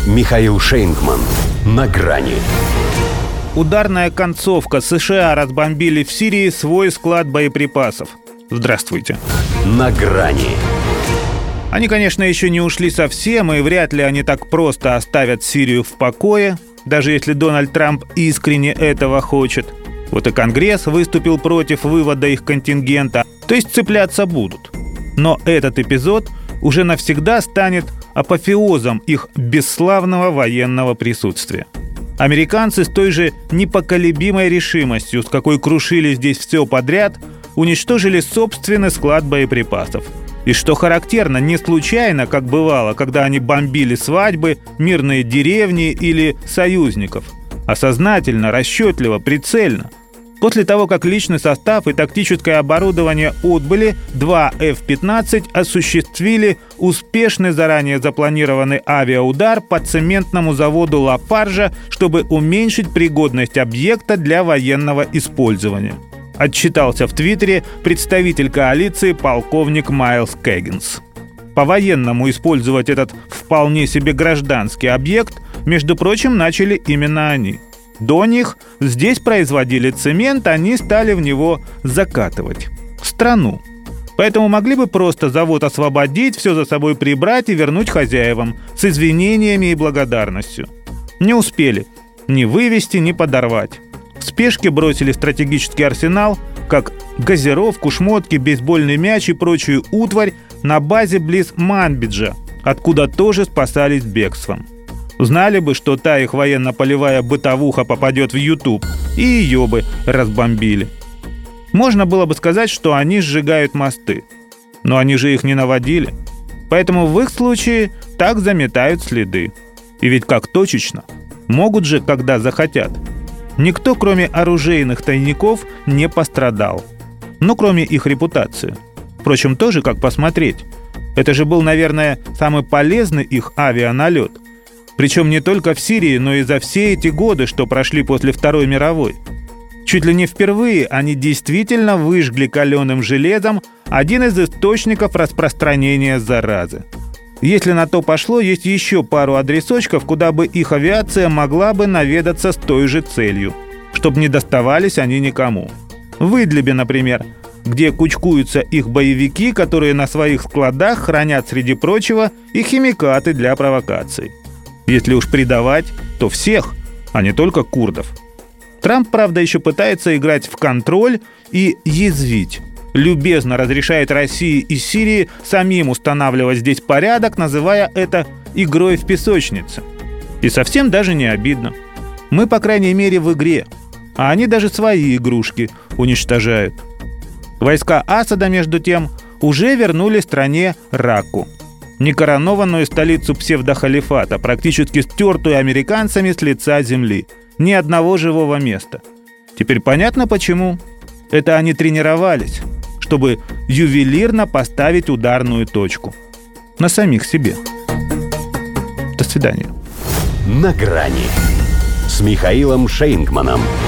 Михаил Шейнгман. На грани. Ударная концовка. США разбомбили в Сирии свой склад боеприпасов. Здравствуйте. На грани. Они, конечно, еще не ушли совсем, и вряд ли они так просто оставят Сирию в покое, даже если Дональд Трамп искренне этого хочет. Вот и Конгресс выступил против вывода их контингента, то есть цепляться будут. Но этот эпизод уже навсегда станет апофеозом их бесславного военного присутствия. Американцы с той же непоколебимой решимостью, с какой крушили здесь все подряд, уничтожили собственный склад боеприпасов. И что характерно, не случайно, как бывало, когда они бомбили свадьбы, мирные деревни или союзников, а сознательно, расчетливо, прицельно. После того, как личный состав и тактическое оборудование отбыли, два F-15 осуществили успешный заранее запланированный авиаудар по цементному заводу Лафаржа, чтобы уменьшить пригодность объекта для военного использования. Отчитался в Твиттере представитель коалиции полковник Майлз Кэггинс. По-военному использовать этот вполне себе гражданский объект, между прочим, начали именно они. До них здесь производили цемент, они стали в него закатывать страну. Поэтому могли бы просто завод освободить, все за собой прибрать и вернуть хозяевам с извинениями и благодарностью. Не успели ни вывести, ни подорвать. В спешке бросили стратегический арсенал, как газировку, шмотки, бейсбольный мяч и прочую утварь на базе близ Манбиджа, откуда тоже спасались бегством. Знали бы, что та их военно-полевая бытовуха попадет в YouTube, и ее бы разбомбили. Можно было бы сказать, что они сжигают мосты. Но они же их не наводили. Поэтому в их случае так заметают следы. И ведь как точечно. Могут же, когда захотят. Никто, кроме оружейных тайников, не пострадал. Ну, кроме их репутации. Впрочем, тоже как посмотреть. Это же был, наверное, самый полезный их авианалет. Причем не только в Сирии, но и за все эти годы, что прошли после Второй мировой. Чуть ли не впервые они действительно выжгли каленым железом один из источников распространения заразы. Если на то пошло, есть еще пару адресочков, куда бы их авиация могла бы наведаться с той же целью, чтобы не доставались они никому. В Идлибе, например, где кучкуются их боевики, которые на своих складах хранят, среди прочего, и химикаты для провокаций. Если уж предавать, то всех, а не только курдов. Трамп, правда, еще пытается играть в контроль и язвить. Любезно разрешает России и Сирии самим устанавливать здесь порядок, называя это игрой в песочнице. И совсем даже не обидно. Мы, по крайней мере, в игре, а они даже свои игрушки уничтожают. Войска Асада, между тем, уже вернули стране Ракку. Некоронованную столицу псевдохалифата, практически стертую американцами с лица земли. Ни одного живого места. Теперь понятно почему. Это они тренировались, чтобы ювелирно поставить ударную точку. На самих себе. До свидания. На грани с Михаилом Шейнгманом.